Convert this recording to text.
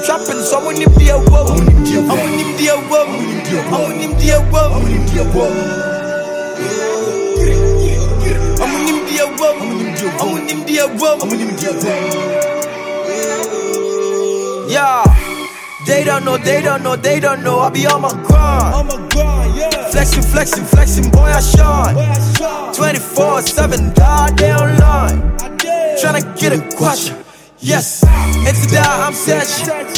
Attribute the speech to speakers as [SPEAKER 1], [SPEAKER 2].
[SPEAKER 1] trapping, so I'm on him dear whoa. I'm on him dear whoa. I'm on him dear whoa. I'm on him dear whoa. I'm on him dear whoa. I'm on him dear whoa. I'm on him dear whoa. Yeah. They don't know, they don't know, they don't know. I be on my grind. On my grind, yeah. Flexing, flexing, flexing, boy, I shine. 24/7, God, they online. Tryna get a question. Yes, into that I'm searching.